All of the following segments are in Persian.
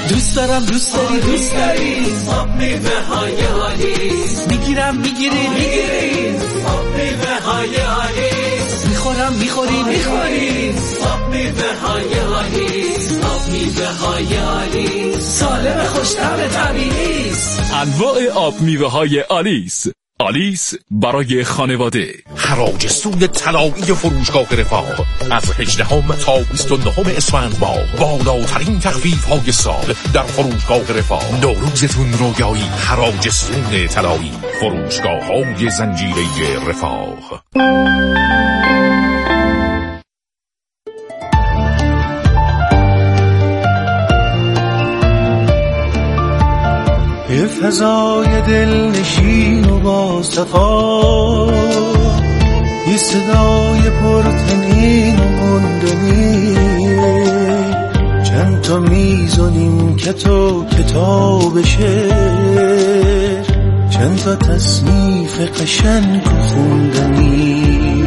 دوست دارم دوست داری دوست داری آب میوه های آلیس میگیرم میگیری میگیری آب میوه های آلیس میخورم میخوری میخوری آب میوه های آلیس آب میوه های آلیس سالم خوش‌طعم طبیعی است. انواع آب میوه های آلیس. آلیس برای خانواده. حراج سود طلایی فروشگاه رفاه از 18 تا 29 اسفند با بالاترین تخفیف های سال در فروشگاه رفاه. نوروزتون رویایی. حراج سود طلایی فروشگاه های زنجیره رفاه. یه فضای دلنشین و با صفا، یه صدای پرتنین و مندنی، چند تا میزونیم کتاب شعر، چند تا تصنیف قشنگ و خوندنی.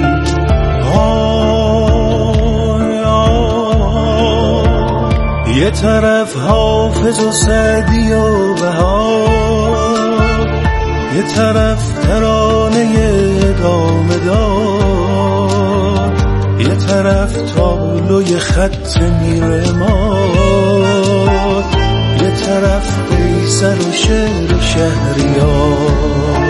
یه طرف حافظ و سعدی و بهار، یه طرف ترانه دامدار، یه طرف تابلوی خط میرماد، یه طرف قیصر و شعر شهریار.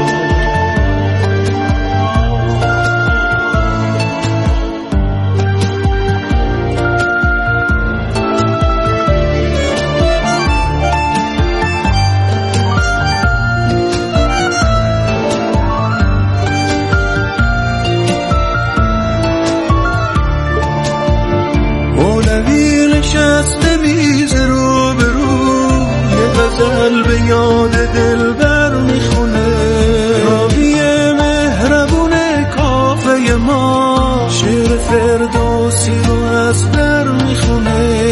نشسته میز رو به رو، یه غزل به یاد دلبر میخونه، راوی مهربون کافه ما شعر فردوسی رو از در میخونه.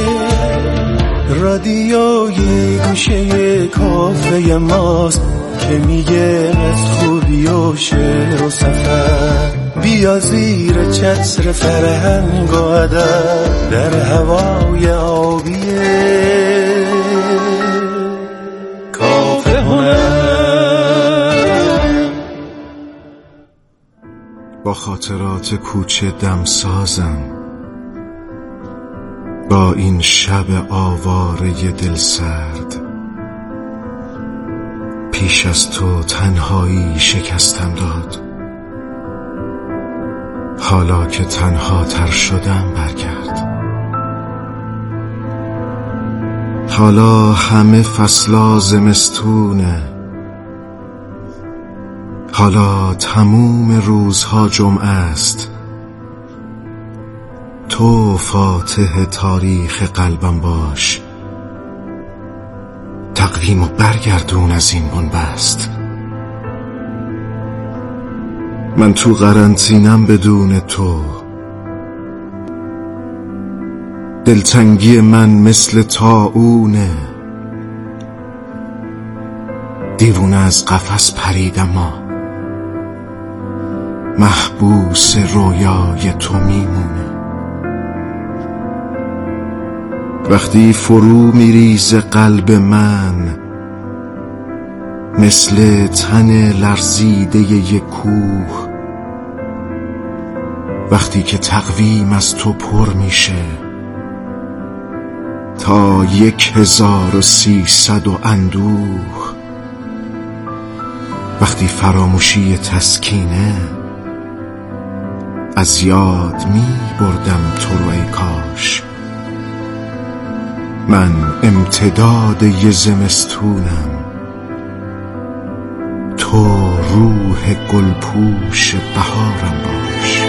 رادیوی گوشه کافه ماست که میگه از خوبی و شعر و سفر، بیا زیر چتر فرهنگ و ادب در هوای آبیه کافه هنر. با خاطرات کوچه دمسازم، با این شب آواره دل سرد، پیش از تو تنهایی شکستم داد، حالا که تنها تر شدم برگرد. حالا همه فصلا زمستونه، حالا تموم روزها جمعه است، تو فاتح تاریخ قلبم باش، تقویمو برگردون از این بنبست. من تو قرنطینم بدون تو، دلتنگی من مثل طاعونه، دیوونه از قفس پرید اما محبوس رویای تو میمونه. وقتی فرو میریزه قلب من مثل تن لرزیده یک کوه، وقتی که تقویم از تو پر میشه تا 1300 و اندوه، وقتی فراموشی تسکینه از یاد می بردم تو رو ای کاش. من امتداد یه زمستونم، تو روح گلپوش بهارم باش.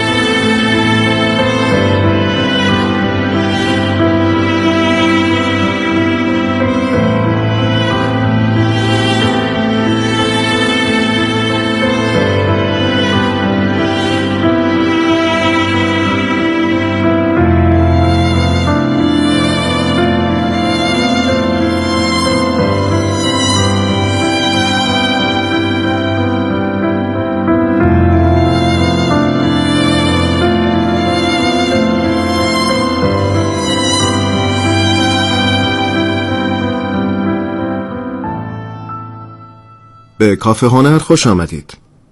به کافه هنر خوش آمدید.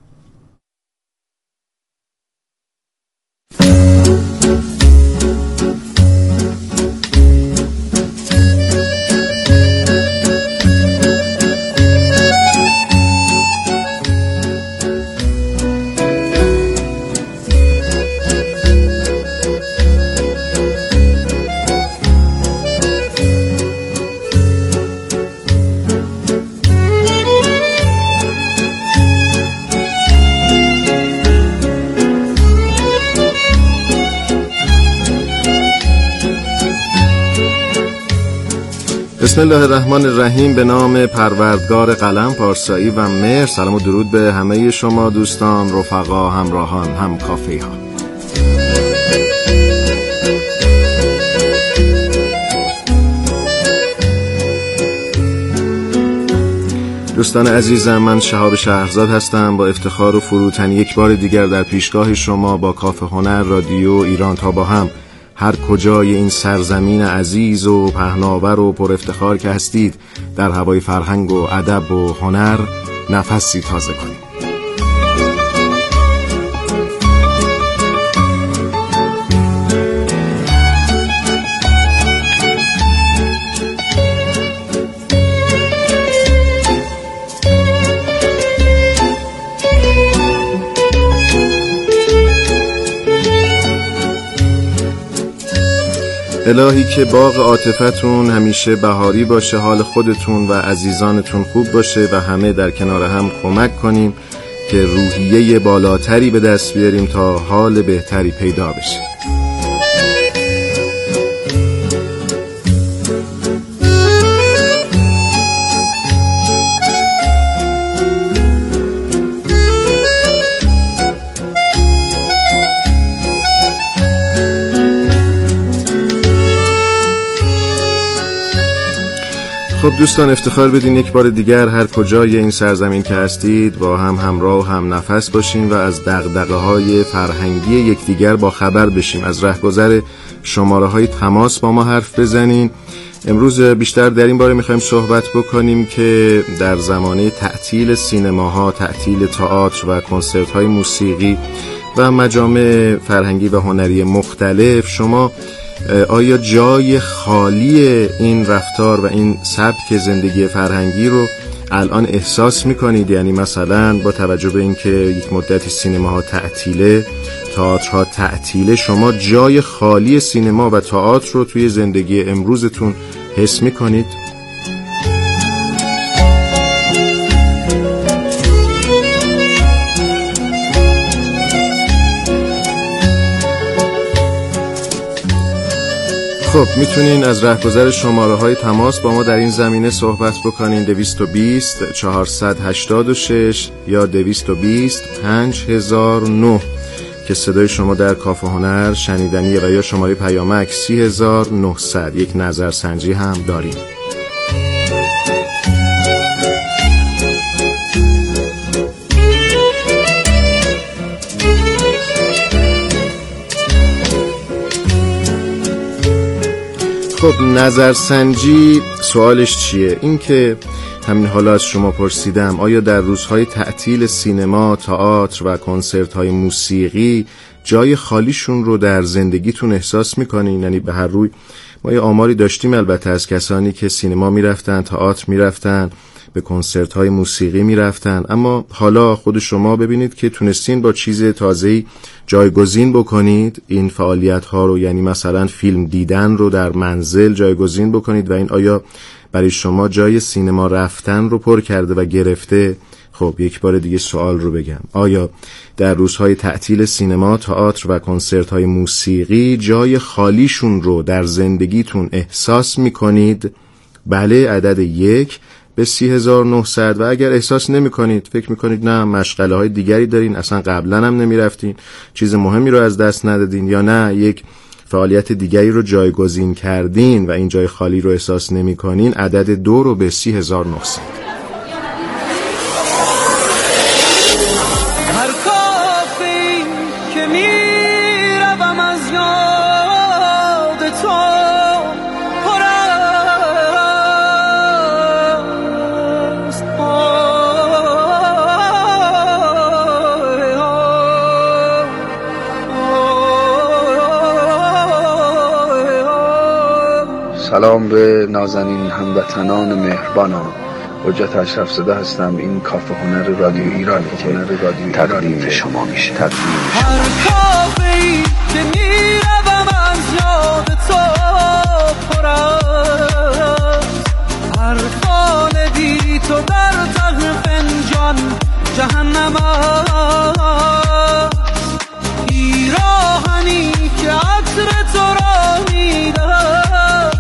بسم الله الرحمن الرحیم. به نام پروردگار قلم، پارسایی و مهر. سلام و درود به همه شما دوستان، رفقا، همراهان، هم کافه ها. دوستان عزیزم، من شهاب شهرزاد هستم. با افتخار و فروتنی یک بار دیگر در پیشگاه شما با کافه هنر رادیو ایران تا با هم هر کجای این سرزمین عزیز و پهناور و پر افتخار که هستید در هوای فرهنگ و ادب و هنر نفسی تازه کنید. الهی که باغ عاطفتون همیشه بهاری باشه، حال خودتون و عزیزانتون خوب باشه و همه در کنار هم کمک کنیم که روحیه بالاتری به دست بیاریم تا حال بهتری پیدا بشه. خب دوستان، افتخار بدین یک بار دیگر هر کجای این سرزمین که هستید با هم همراه و هم نفس باشیم و از دغدغه‌های فرهنگی یکدیگر با خبر بشیم. از رهگذر شماره‌های تماس با ما حرف بزنین. امروز بیشتر در این باره می‌خوایم صحبت بکنیم که در زمانه تعطیل سینماها، تعطیل تئاتر و کنسرت‌های موسیقی و مجامع فرهنگی و هنری مختلف، شما آیا جای خالی این رفتار و این سبک زندگی فرهنگی رو الان احساس میکنید؟ یعنی مثلا با توجه به اینکه یک مدتی سینماها تعطیله، تئاترها تعطیله، شما جای خالی سینما و تئاتر رو توی زندگی امروزتون حس میکنید؟ خب میتونین از رهگذر شماره‌های تماس با ما در این زمینه صحبت بکنین. 220 486 یا 220 5009 که صدای شما در کافه هنر شنیدنیه، و یا شماره پیامک 30900. یک نظرسنجی هم داریم. خب نظرسنجی سوالش چیه؟ این که همین حالا از شما پرسیدم آیا در روزهای تعطیل سینما، تئاتر و کنسرت‌های موسیقی جای خالیشون رو در زندگیتون احساس می‌کنین؟ یعنی به هر روی ما یه آماری داشتیم البته از کسانی که سینما میرفتن، تئاتر میرفتن، به کنسرت‌های موسیقی میرفتن، اما حالا خود شما ببینید که تونستین با چیز تازه‌ای جایگزین بکنید این فعالیت‌ها رو، یعنی مثلا فیلم دیدن رو در منزل جایگزین بکنید و این آیا برای شما جای سینما رفتن رو پر کرده و گرفته؟ خب یک بار دیگه سوال رو بگم، آیا در روزهای تعطیل سینما، تئاتر و کنسرت‌های موسیقی جای خالیشون رو در زندگیتون احساس می‌کنید؟ بله، عدد 1 به 30900. و اگر احساس نمی کنید، فکر می کنید نه مشغله های دیگری دارین، اصلا قبلا هم نمی رفتین، چیز مهمی رو از دست ندادین، یا نه یک فعالیت دیگری رو جایگزین کردین و این جای خالی رو احساس نمی کنین، عدد 2 رو به 30900. هر کافی که می روم از یاد تو سلام به نازنین هموطنان مهربانم. حجت اشرفزاده هستم. این کافه هنر رادیو ایرانی که تقدیم شما میشه. هر کافه‌ای که میروم از یاد تو پر است، هر خانه بی تو در ته فنجان جهنم است. پیراهنی که عطر تو را میدهد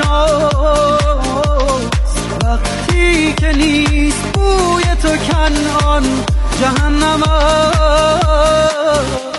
کجاست، وقتی که نیست بوی تو کنعان جهنم است.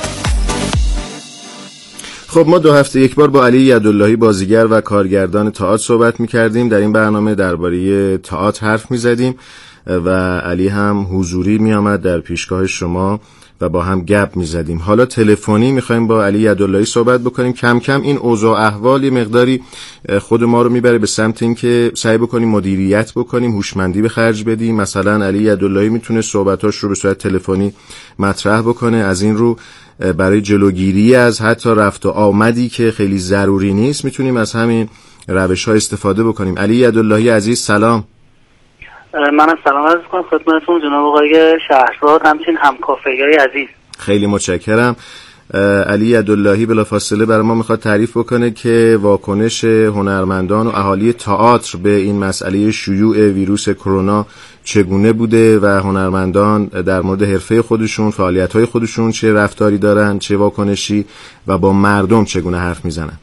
خب ما 2 هفته یک بار با علی یداللهی بازیگر و کارگردان تئاتر صحبت می‌کردیم. در این برنامه درباره تئاتر حرف می‌زدیم و علی هم حضوری می‌آمد در پیشگاه شما و با هم گپ می‌زدیم. حالا تلفنی می‌خوایم با علی یداللهی صحبت بکنیم. کم کم این اوضاع احوال یه مقداری خود ما رو میبره به سمت اینکه سعی بکنیم مدیریت بکنیم، هوشمندی به خرج بدیم. مثلا علی یداللهی میتونه صحبتاش رو به صورت تلفنی مطرح بکنه. از این رو برای جلوگیری از حتی رفت و آمدی که خیلی ضروری نیست میتونیم از همین روش‌ها استفاده بکنیم. علی یداللهی عزیز سلام. منم سلام عرض می‌کنم خدمتتون جناب آقای شهرزاد، همچنین همکافه‌های عزیز. خیلی متشکرم. علی یداللهی بلافاصله برای ما میخواد تعریف بکنه که واکنش هنرمندان و اهالی تئاتر به این مسئله شیوع ویروس کرونا چگونه بوده و هنرمندان در مورد حرفه خودشون، فعالیت‌های خودشون چه رفتاری دارن، چه واکنشی و با مردم چگونه حرف میزنن.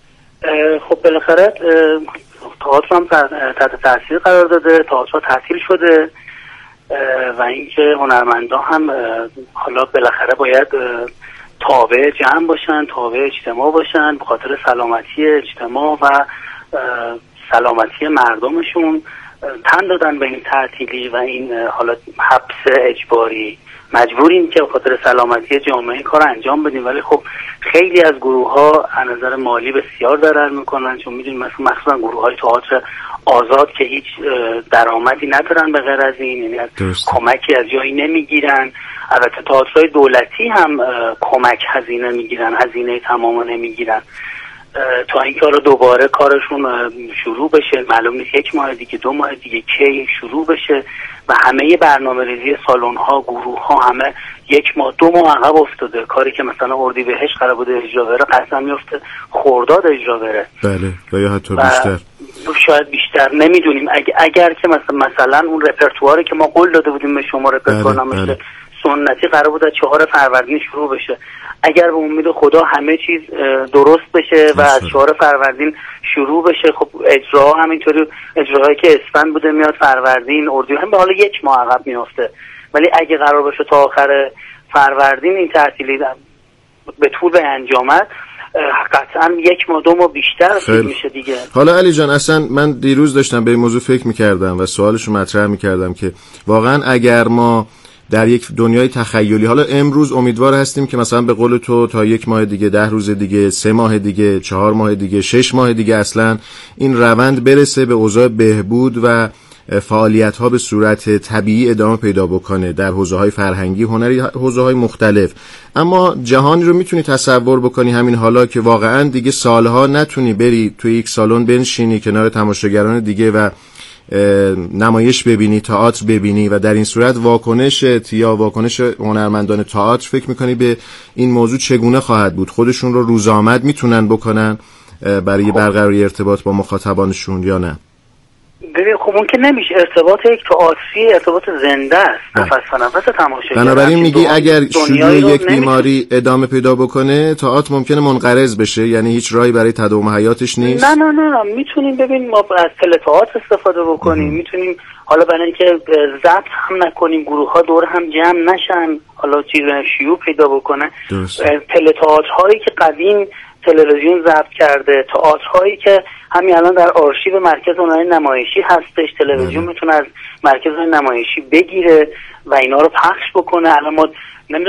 خب بالاخره تئاتر هم تحت تاثیر قرار داده، تئاتر تعطیل شده و اینکه هنرمندان هم حالا بالاخره باید تابع جمع باشن، تابع اجتماع باشن به خاطر سلامتی اجتماع و سلامتی مردمشون تن دادن به این تعطیلی و این حالا حبس اجباری. مجبوریم که به خاطر سلامتی جامعه این کار انجام بدیم، ولی خب خیلی از گروه‌ها از نظر مالی بسیار ضرر میکنن، چون میدونیم مخصوصا گروه‌های تئاتر آزاد که هیچ درآمدی ندارن به غیر از این، یعنی از کمکی از جایی نمیگیرن. البته تئاترهای دولتی هم کمک هزینه میگیرن، هزینه تماما نمیگیرن تا اینکه حالا دوباره کارشون شروع بشه. معلوم نیست 1 ماه دیگه، 2 ماه دیگه کی شروع بشه و همه برنامه‌ریزی سالن‌ها، گروه‌ها همه 1 ماه 2 ماه عقب افتاده. کاری که مثلا اردیبهشت قرار بوده اجرا بره قسم میفته خرداد اجرا بره. بله و یا حتی بیشتر، شاید بیشتر، نمیدونیم. اگر که مثلا اون رپرتواری که ما قول داده بودیم به شما، رپرتوار نامش سنتی قرار بود 4 فروردین شروع بشه، اگر به امید خدا همه چیز درست بشه و از 4 فروردین شروع بشه، خب اجرا همینطوری، اجراهایی که اسفند بوده میاد فروردین، اردیبهشت هم به حال 1 ماه عقب میافته. ولی اگه قرار باشه تا آخر فروردین این تعطیلی به طول انجامد، قطعا 1 ماه 2 ماه بیشتر میشه دیگه. حالا علی جان، اصلا من دیروز داشتم به این موضوع فکر میکردم و سوالشو مطرح میکردم که واقعا اگر ما در یک دنیای تخیلی، حالا امروز امیدوار هستیم که مثلا به قول تو تا 1 ماه دیگه، 10 روز دیگه، 3 ماه دیگه، 4 ماه دیگه، 6 ماه دیگه اصلا این روند برسه به اوضاع بهبود و فعالیت‌ها به صورت طبیعی ادامه پیدا بکنه در حوزه‌های فرهنگی، هنری، حوزه‌های مختلف. اما جهانی رو میتونی تصور بکنی همین حالا که واقعا دیگه سالها نتونی بری توی یک سالن بنشینی کنار تماشاگران دیگه و نمایش ببینی، تئاتر ببینی و در این صورت واکنش هنرمندان تئاتر فکر میکنی به این موضوع چگونه خواهد بود؟ خودشون رو روزآمد میتونن بکنن برای برقراری ارتباط با مخاطبانشون یا نه؟ ببین خب اون که نمیشه. ارتباط یک تئاتری ارتباط زنده است، نفس به نفس تماشاگر. بنابراین میگی اگر شیوع یک بیماری ادامه پیدا بکنه تئاتر ممکنه منقرض بشه، یعنی هیچ راهی برای تداوم حیاتش نیست؟ نه میتونیم ببین ما از تئاتر استفاده بکنیم، میتونیم حالا برای اینکه ضبط هم نکنیم، گروه ها دور هم جمع نشن، حالا چیز شیوع پیدا بکنه. تئاترهایی که قدیم تلویزیون ضبط کرده، تئاترهایی که همین الان در آرشیو مرکز هنری نمایشی هستش، تلویزیون میتونه از مرکز هنری نمایشی بگیره و اینا رو پخش بکنه. الان ما نمیدونم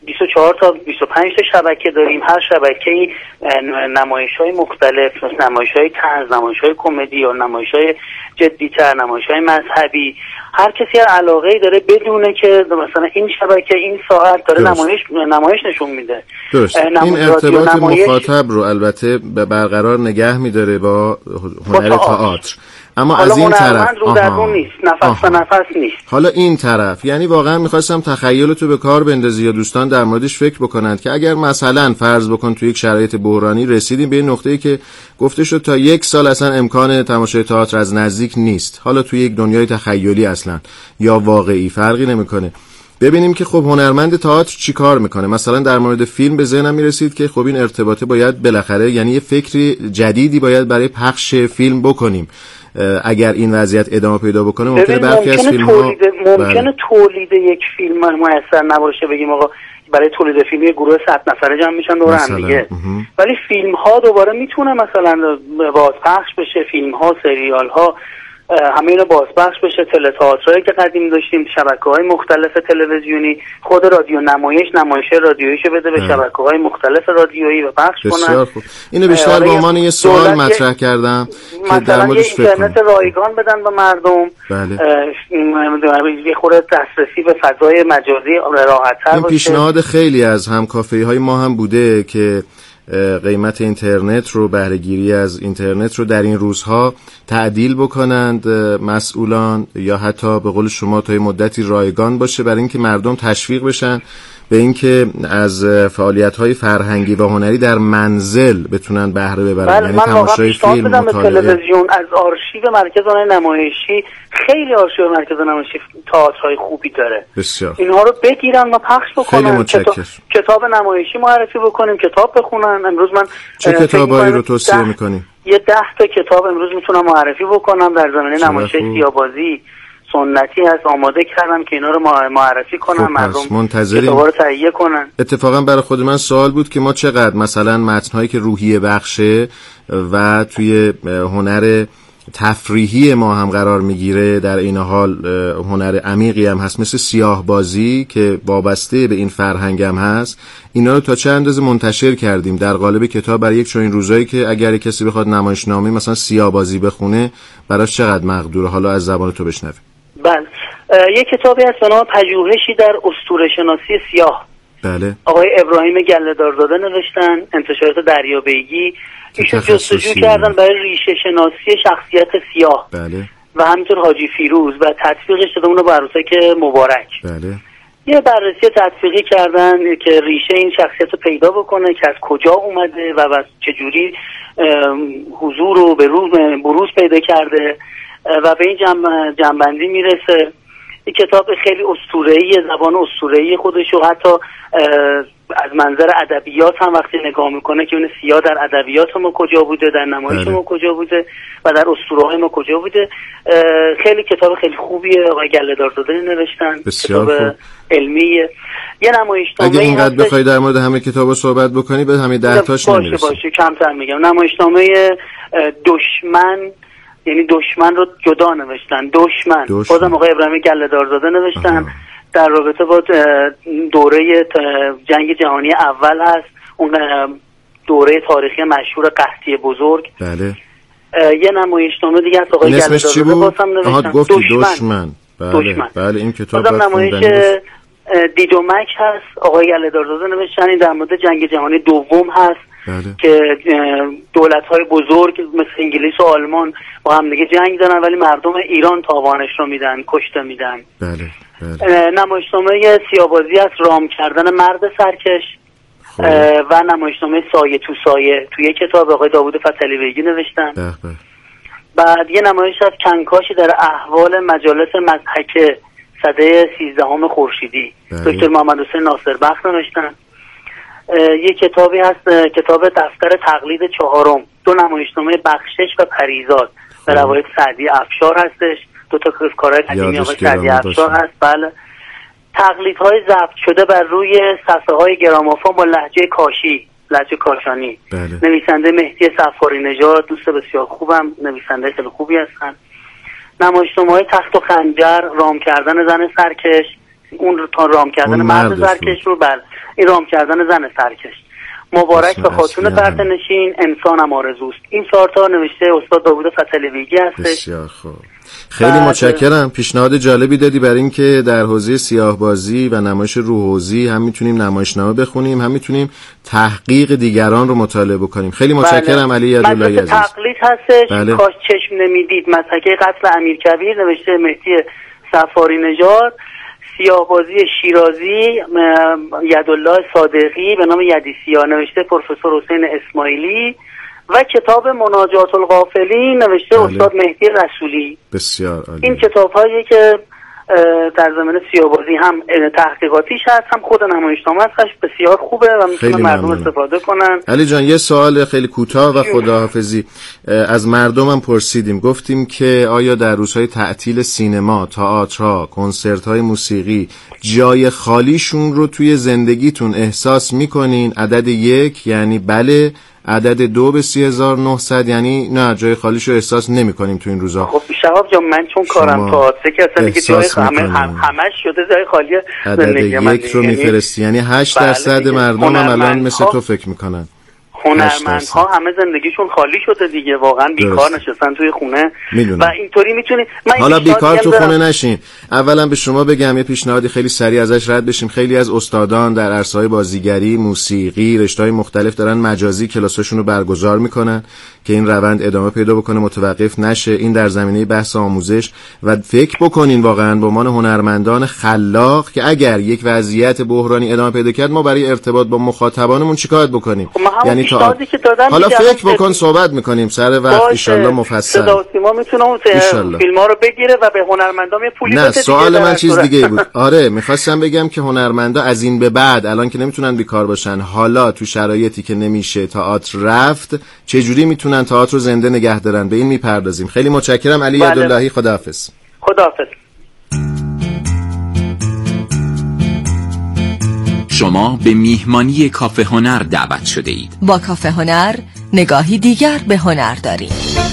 24 تا 25 تا شبکه داریم. هر شبکه‌ای نمایش‌های مختلف، نمایش‌های طنز، نمایش‌های کمدی یا نمایش‌های جدی‌تر، نمایش‌های مذهبی، هر کسی هر علاقه‌ای داره بدونه که مثلا این شبکه این ساعت داره نمایش نشون میده. درست. این ارتباط مخاطب رو البته برقرار نگه می‌داره با هنر تئاتر. اما از این طرف رو در رو نیست، نفس به نفس نیست. حالا این طرف، یعنی واقعا میخواستم تخیلتو به کار بندازی یا دوستان در موردش فکر بکنند که اگر مثلا فرض بکن توی یک شرایط بحرانی رسیدیم به این نقطه‌ای که گفته شد تا 1 سال اصلا امکان تماشای تئاتر از نزدیک نیست، حالا توی یک دنیای تخیلی اصلا یا واقعی فرقی نمیکنه، ببینیم که خب هنرمند تئاتر چی کار میکنه. مثلا در مورد فیلم به ذهنم میرسید که خب این ارتباطه باید بالاخره، یعنی یه فکری جدیدی باید برای پخش فیلم بکنیم. اگر این وضعیت ادامه پیدا بکنه ممکنه برخی از فیلم‌ها ممکنه تولید یک فیلم میسر نباشه، بگیم آقا برای تولید فیلم یه گروه 100 نفره جمع میشن دور هم دیگه، ولی فیلم ها دوباره میتونه مثلا بازپخش بشه، فیلم ها، سریال ها، همه اینا بازپخش بشه. تئاترایی که قدیم داشتیم، شبکه‌های مختلف تلویزیونی، خود رادیو نمایش رادیوییشو بده به شبکه‌های مختلف رادیویی و پخش کنن. بسیار خوب. اینو بیشتر به عنوان یه سوال مطرح کردم که در موردش فکر کنم. اینترنت رایگان بدن به مردم. بله. یه خورده دسترسی به فضای مجازی راحت‌تر باشه. این پیشنهاد خیلی از همکافه‌های ما هم بوده که قیمت اینترنت رو، بهره‌گیری از اینترنت رو در این روزها تعدیل بکنند مسئولان، یا حتی به قول شما تا مدتی رایگان باشه، برای اینکه مردم تشویق بشن به اینکه از فعالیت‌های فرهنگی و هنری در منزل بتونن بهره ببرن. یعنی تماشای فیلم، مطالعه. تلویزیون از آرشیو مرکز هنر نمایشی، خیلی آرشیو مرکز نمایشی تئاترهای خوبی داره. بسیار. اینها رو بگیرن و پخش بکنن. کتاب نمایشی معرفی بکنیم، کتاب بخونن. امروز من چه کتابایی رو توصیه می‌کنی؟ یه 10 تا کتاب امروز میتونم معرفی بکنم در زمینه نمایش سیاه‌بازی سنتی هست، آماده کردم که اینا رو معرفی کنم. خب مردم منتظریم کتابا رو تهیه کنن. اتفاقا برای خود من سوال بود که ما چقدر مثلا متن‌هایی که روحیه بخشه و توی هنر تفریحی ما هم قرار میگیره، در این حال هنر عمیقی هم هست مثل سیاه بازی که وابسته به این فرهنگ هم هست، اینا رو تا چه اندازه منتشر کردیم در قالب کتاب برای یک چنین روزایی که اگر کسی بخواد نمایشنامه مثلا سیاه بازی بخونه براش چقدر مقدوره؟ حالا از زبان تو بشنویم. بله، یک کتابی هست به نام پژوهشی در اسطوره شناسی سیاه. بله. آقای ابراهیم گله‌دارزاده نوشتن، انتشارات دریابیگی. ایشون جستجو کردن برای ریشه شناسی شخصیت سیاه. بله. و همینطور حاجی فیروز و تطبیقش دادن اونو با عروسک مبارک. بله. یه بررسی تطبیقی کردن که ریشه این شخصیت رو پیدا بکنه که از کجا اومده و چجوری حضور رو به بروز پیدا کرده و به این جنبندی میرسه. این کتاب خیلی اسطوره‌ای، زبان اسطوره‌ای خودشو حتی از منظر ادبیات هم وقتی نگاه میکنه که اون سیاه در ادبیات ما کجا بوده، در نمایش ما کجا بوده و در اسطوره‌های ما کجا بوده. خیلی کتاب خیلی خوبیه، آقای گله‌دارزاده نوشتن. بسیار کتاب علمیه. یه نمایشنامه اگه اینقدر بخوای در مورد همه کتابا صحبت بکنی به همین 10 تاش نمیرسی. باشه کمتر میگم. نمایشنامه دشمن، یعنی دشمن رو جدا نوشتن. دشمن. بازم آقای ابراهیم گله‌دارزاده نوشتن. در رابطه با دوره جنگ جهانی اول هست، اون دوره تاریخی مشهور قحطی بزرگ. بله. یه نمایشنامه دیگه از آقای گله‌دارزاده بازم نوشتن. دشمن. بله این کتاب بازم نمایش دیدومک هست، آقای گله‌دارزاده نوشتن. این در مورد جنگ جهانی دوم هست. بله. که دولت‌های بزرگ مثل انگلیس و آلمان با هم دیگه جنگ دارن ولی مردم ایران تاوانش رو میدن، کشته میدن. بله. نمایشنامه سیاه‌بازی است، رام کردن مرد سرکش. و نمایشنامه سایه تو سایه توی کتاب آقای داوود فتحعلی بیگی نوشتن. بعد یه نمایش از کنکاشی در احوال مجالس مضحکه سده 13 خورشیدی، دکتر محمد حسین ناصربخت نوشتن. یه کتابی هست، کتاب دفتر تقلید 4، 2 نمایشنامه بخشش و پریزاد به روایت سعدی افشار هستش. 2 تا کارهای قدیمی آقای سعدی افشار هست. بله. تقلیدهای ضبط شده بر روی صفحه‌های گرامافون با لهجه کاشی، لهجه کاشانی. بله. نویسنده مهدی صفاری نژاد، دوست بسیار خوبم، نویسنده خیلی خوبی هستن. نمایشنامه‌های تخت و خنجر، رام کردن زن سرکش، اون رو تا رام کردن مرد سرکش رو. بله. این رام کردن زن سرکش. مبارک به خاتون پرتنشین، انسانم آرزوست. این 4 تا نوشته استاد داوود فتحعلی بیگی هستش. بسیار خوب، خیلی متشکرم. پیشنهاد جالبی دادی برای اینکه در حوزه سیاه‌بازی و نمایش روحوزی هم میتونیم نمایشنامه بخونیم، هم میتونیم تحقیق دیگران رو مطالعه بکنیم. خیلی متشکرم علی یداللهی عزیز. تقلید هستش. کاش چشم نمیدید. مسحکه قتل امیرکبیر نوشته مهدی صفاری نژاد. سیاه‌بازی شیرازی یدالله صادقی به نام یدیسیا نوشته پروفسور حسین اسماعیلی و کتاب مناجات الغافلین نوشته استاد مهدی رسولی. بسیار عالی. این کتاب‌هایی که در زمینه سیاه‌بازی هم تحقیقاتیش هست، هم خود نمایشنامه هستش، بسیار خوبه و میتونن مردم استفاده کنن. علی جان یه سوال خیلی کوتاه و خداحافظی. از مردمم پرسیدیم، گفتیم که آیا در روزهای تعطیل سینما، تئاترها، کنسرت‌های موسیقی جای خالیشون رو توی زندگیتون احساس میکنین؟ عدد 1 یعنی بله، عدد 2 به 30900 یعنی نه جای خالیش رو احساس نمی کنیم تو این روزا. خب شهاب جان من چون کارم تئاتر که اصلا دیگه جای همش شده جای خالی زندگی من. عدد 1 رو میفرستی یعنی 8% مردم هم الان مثل تو فکر میکنن. هنرمندها همه زندگیشون خالی شده دیگه، واقعا بیکار نشستن توی خونه و اینطوری میتونی. حالا بیکار تو خونه نشین. اولا به شما بگم یه پیشنهادی خیلی سریع ازش رد بشیم. خیلی از استادان در عرصه‌های بازیگری، موسیقی، رشته‌های مختلف دارن مجازی کلاساشون رو برگزار میکنن که این روند ادامه پیدا بکنه، متوقف نشه. این در زمینه بحث آموزش و فکر بکنین واقعا به عنوان هنرمندان خلاق که اگر یک وضعیت بحرانی ادامه پیدا کرد ما برای ارتباط با مخاطبانمون چیکار بکنیم. یعنی حالا فکر بکن صحبت میکنیم سر وقت ان شاء الله مفصل. صدا و سیما میتونه اون فیلم‌ها رو بگیره و به هنرمندان یه پولی بده. نه سوال من چیز دیگه بود. آره میخواستم بگم که هنرمندا از این به بعد الان که نمیتونن بیکار باشن، حالا تو شرایطی که نمیشه تئاتر رفت، چه جوری میتونن تئاتر رو زنده نگه دارن؟ به این میپردازیم. خیلی متشکرم علی یداللهی. خداحافظ. خداحافظ. شما به میهمانی کافه هنر دعوت شده اید. با کافه هنر نگاهی دیگر به هنر داریم.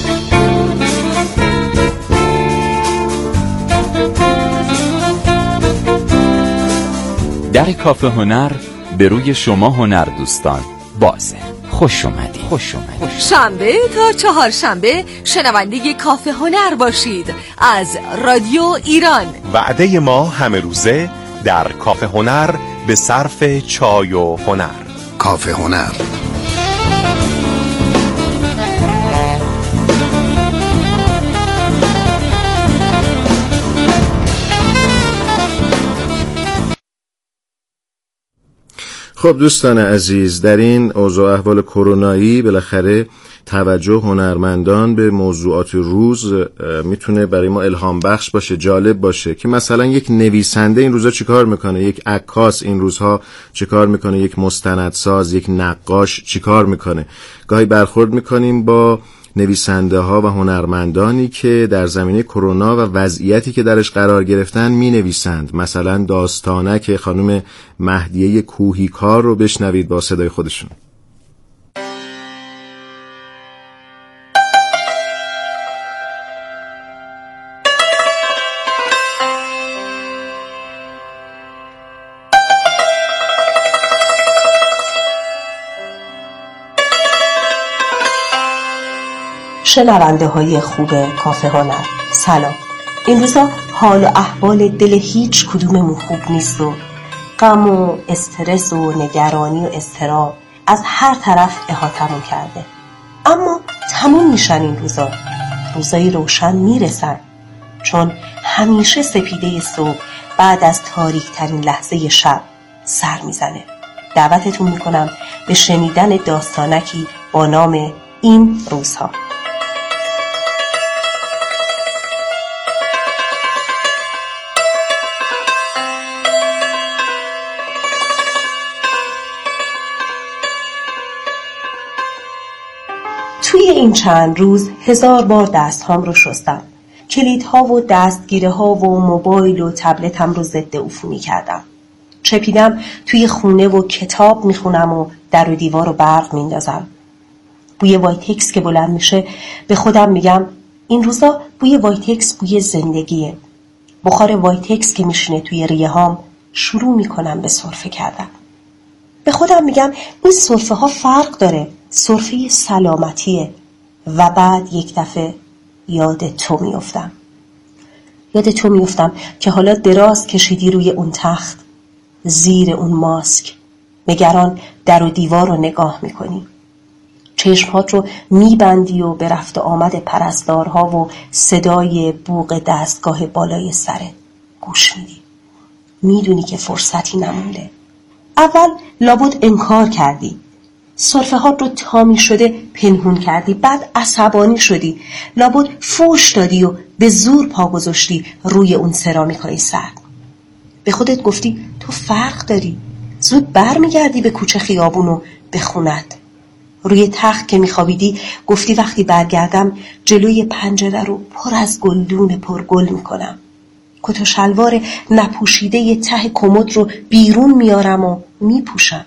در کافه هنر به روی شما هنر دوستان بازه. خوش اومدید. خوش اومدید. شنبه تا چهارشنبه شنونده کافه هنر باشید از رادیو ایران. وعده ما همه روزه در کافه هنر به صرف چای و هنر. کافه هنر. خب دوستان عزیز، در این اوضاع احوال کرونایی بالاخره توجه هنرمندان به موضوعات روز میتونه برای ما الهام بخش باشه، جالب باشه که مثلا یک نویسنده این روزها چیکار میکنه، یک عکاس این روزها چیکار میکنه، یک مستندساز، یک نقاش چیکار میکنه. گاهی برخورد میکنیم با نویسنده ها و هنرمندانی که در زمینه کرونا و وضعیتی که درش قرار گرفتن می نویسند. مثلا داستانک خانم مهدیه کوهیکار رو بشنوید با صدای خودشون. شنونده های خوب کافه هنر، سلام. این روزا حال و احوال دل هیچ کدوممون خوب نیست و غم و استرس و نگرانی و اضطراب از هر طرف احاطمون کرده. اما تموم میشن این روزا، روزای روشن میرسن، چون همیشه سپیده صبح بعد از تاریک ترین لحظه شب سر میزنه. دعوتتون میکنم به شنیدن داستانکی با نام این روزها. توی این چند روز 1000 بار دستهام رو شستم. کلیدها و دستگیره ها و موبایل و تبلتم رو ضد عفونی کردم. چپیدم توی خونه و کتاب میخونم و در و دیوار رو برق میندازم. بوی وایتکس که بلند میشه به خودم میگم این روزا بوی وایتکس بوی زندگیه. بخار وایتکس که میشینه توی ریه هام شروع میکنم به سرفه کردن. به خودم میگم این سرفه ها فرق داره، سرفه سلامتیه. و بعد یک دفعه یاد تو میافتم که حالا دراز کشیدی روی اون تخت، زیر اون ماسک، نگران در و دیوار رو نگاه میکنی، چشمهات رو میبندی و به رفت و آمد پرستارها و صدای بوق دستگاه بالای سرت گوش میدی. میدونی که فرصتی نمونده. اول لابد انکار کردی، سرفه هات رو تامی شده پنهون کردی، بعد عصبانی شدی، لابد فوش دادی و به زور پا گذاشتی روی اون سرامیکای سرد. به خودت گفتی تو فرق داری، زود بر میگردی به کوچه خیابون و به خونت. روی تخت که میخوابیدی گفتی وقتی برگردم جلوی پنجره رو پر از گلدون پرگل میکنم، کت و شلوار نپوشیده ی ته کمد رو بیرون میارم و میپوشم،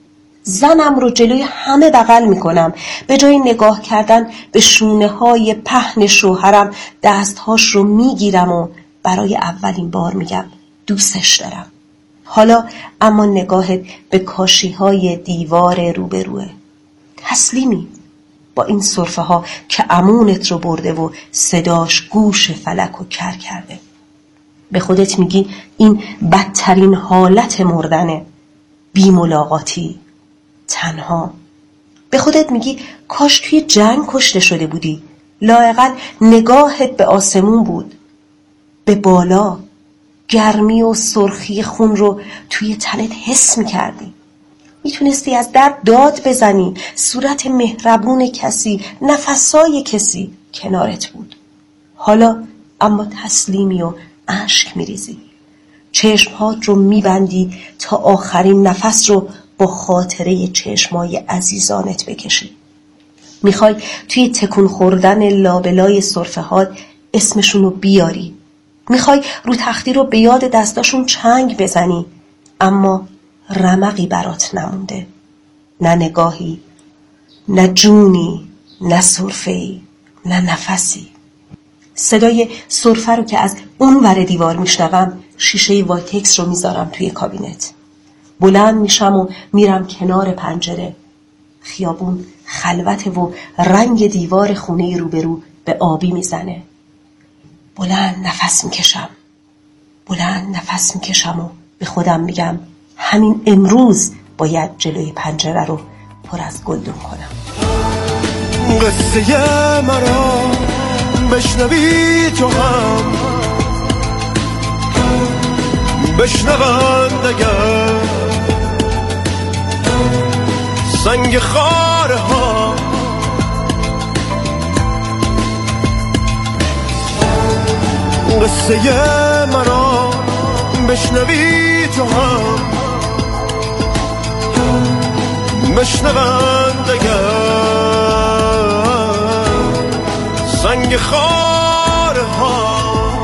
زنم رو جلوی همه بغل میکنم، به جای نگاه کردن به شونه های پهن شوهرم دستهاش رو میگیرم و برای اولین بار میگم دوستش دارم. حالا اما نگاهت به کاشی های دیوار روبروه، تسلیمی با این سرفه ها که امونت رو برده و صداش گوش فلک رو کر کرده. به خودت میگی این بدترین حالت مردنه، بی ملاقاتی، تنها. به خودت میگی کاش توی جنگ کشته شده بودی، لااقل نگاهت به آسمون بود، به بالا، گرمی و سرخی خون رو توی تنت حس میکردی، میتونستی از در داد بزنی، صورت مهربون کسی، نفسای کسی کنارت بود. حالا اما تسلیمی و اشک میریزی، چشمهات رو میبندی تا آخرین نفس رو با خاطره چشمای عزیزانت بکشی. میخوای توی تکون خوردن لابلای سرفه هات اسمشون رو بیاری، میخوای رو تختی رو به یاد دستاشون چنگ بزنی، اما رمقی برات نمونده، نه نگاهی، نه جونی، نه سرفه‌ای، نه نفسی. صدای سرفه رو که از اون ور دیوار میشنوم، شیشه وایتکس رو میذارم توی کابینت، بلند میشم و میرم کنار پنجره. خیابون خلوته و رنگ دیوار خونه روبرو به آبی میزنه. بلند نفس میکشم و به خودم میگم همین امروز باید جلوی پنجره رو پر از گلدون کنم. قصه مرا بشنوی تو هم بشنوند اگر سنگ خاره ها قصه مرا بشنوی تو هم بشنوند اگر سنگ خاره ها.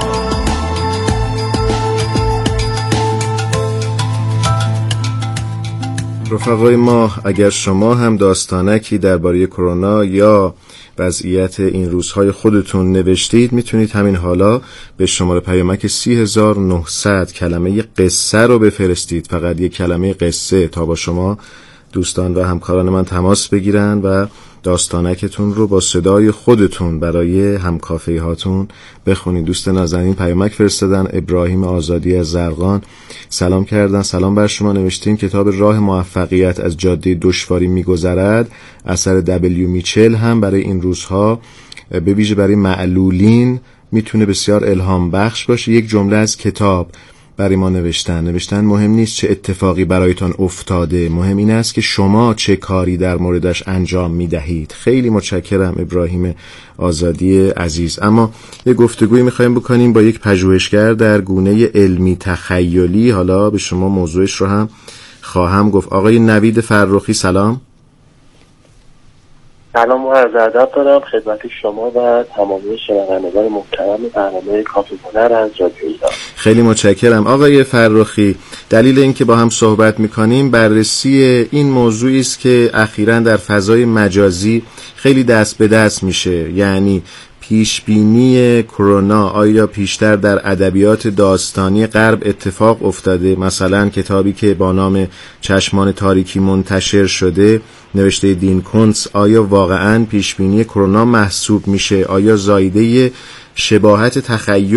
رفقای ما، اگر شما هم داستانکی درباره کرونا یا وضعیت این روزهای خودتون نوشتید، میتونید همین حالا به شماره پیامک 30900 کلمه قصه رو بفرستید، فقط یک کلمه قصه، تا با شما دوستان و همکاران من تماس بگیرن و داستانکتون رو با صدای خودتون برای همکافه هاتون بخونید. دوست نازنین پیامک فرستادن، ابراهیم آزادی از زرقان سلام کردن. سلام بر شما، نوشتیم کتاب راه موفقیت از جاده دشواری میگذرد اثر دبلیو میچل هم برای این روزها به ویژه برای معلولین میتونه بسیار الهام بخش باشه. یک جمله از کتاب برای ما نوشتن مهم نیست چه اتفاقی برایتان افتاده، مهم این است که شما چه کاری در موردش انجام میدهید. خیلی متشکرم ابراهیم آزادی عزیز. اما یه گفتگویی میخوایم بکنیم با یک پژوهشگر در گونه علمی تخیلی. حالا به شما موضوعش رو هم خواهم گفت. آقای نوید فرخی سلام. سلام و عرض ادب دارم خدمت شما و تمامی شنوندگان محترم برنامه کافه هنر از رادیو ایران. خیلی متشکرم آقای فرخی. دلیل اینکه با هم صحبت میکنیم بررسی این موضوعی است که اخیراً در فضای مجازی خیلی دست به دست میشه، یعنی پیشبینی کرونا آیا پیشتر در ادبیات داستانی غرب اتفاق افتاده؟ مثلا کتابی که با نام چشمان تاریکی منتشر شده نوشته دین کونتس آیا واقعا پیشبینی کرونا محسوب میشه؟ آیا زایده شباهت تخیل